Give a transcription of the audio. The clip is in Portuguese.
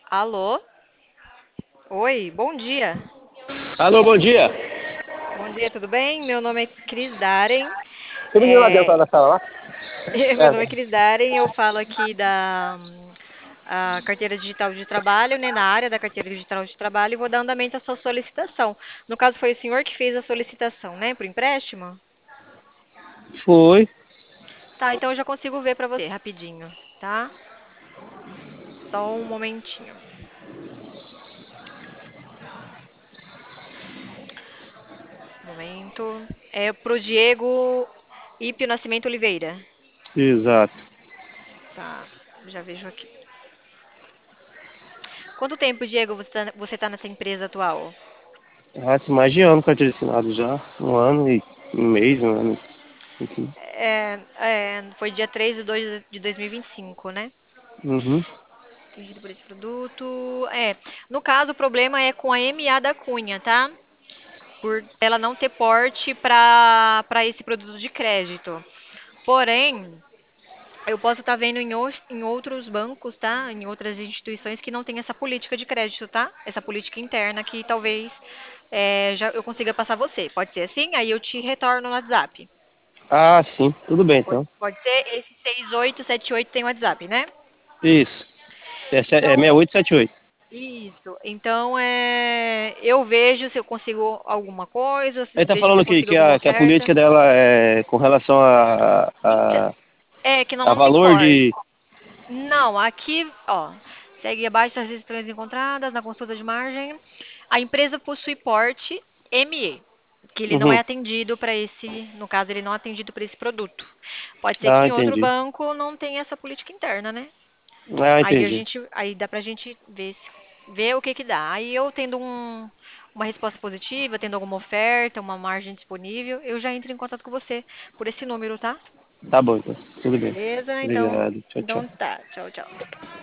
Alô? Oi, bom dia. Alô, bom dia. Bom dia, tudo bem? Meu nome é Cris Daren. Tem menino lá dentro É, da sala lá? Meu É, nome é Cris Daren, eu falo aqui da a carteira digital de trabalho, né, na área da carteira digital de trabalho, e vou dar andamento à sua solicitação. No caso, foi o senhor que fez a solicitação, né, para o empréstimo? foi. Tá, então eu já consigo ver para você rapidinho, tá? Só um momentinho. Momento. É pro Diego Ípio Nascimento Oliveira. Exato. Tá, já vejo aqui. Quanto tempo, Diego, você tá nessa empresa atual? Se mais de ano carteira assinado já. Um ano e um mês, um ano. Enfim. Foi dia 3 de 2 de 2025, né? Uhum. Atingido por esse produto. No caso, o problema é com a MA da Cunha, tá? Por ela não ter porte para esse produto de crédito. Porém, eu posso estar vendo em outros bancos, tá? Em outras instituições que não tem essa política de crédito, tá? Essa política interna que talvez já eu consiga passar você. Pode ser assim? Aí eu te retorno no WhatsApp. Ah, sim. Tudo bem, Pode, então. pode ser? Esse 6878 tem WhatsApp, né? Isso. É Então, 6878. isso. Então, eu vejo se eu consigo alguma coisa, Ele tá vejo se falando eu que, consigo que, alguma a, que a oferta. política dela é com relação Então, é que a não tem valor porte. de. Não, aqui, ó, segue abaixo as restrições encontradas na consulta de margem. A empresa possui porte ME, que ele não é Uhum. atendido para no caso, ele não é atendido para esse produto. Pode ser que Ah, em outro entendi. banco não tenha essa política interna, né? Ah, entendi. Aí dá pra gente ver o que que dá. Aí eu tendo uma resposta positiva, tendo alguma oferta, uma margem disponível, eu já entro em contato com você por esse número, tá? Tá bom, então. Tudo bem. Beleza? Então, Obrigado. Tchau, então tchau. tá. Tchau, tchau.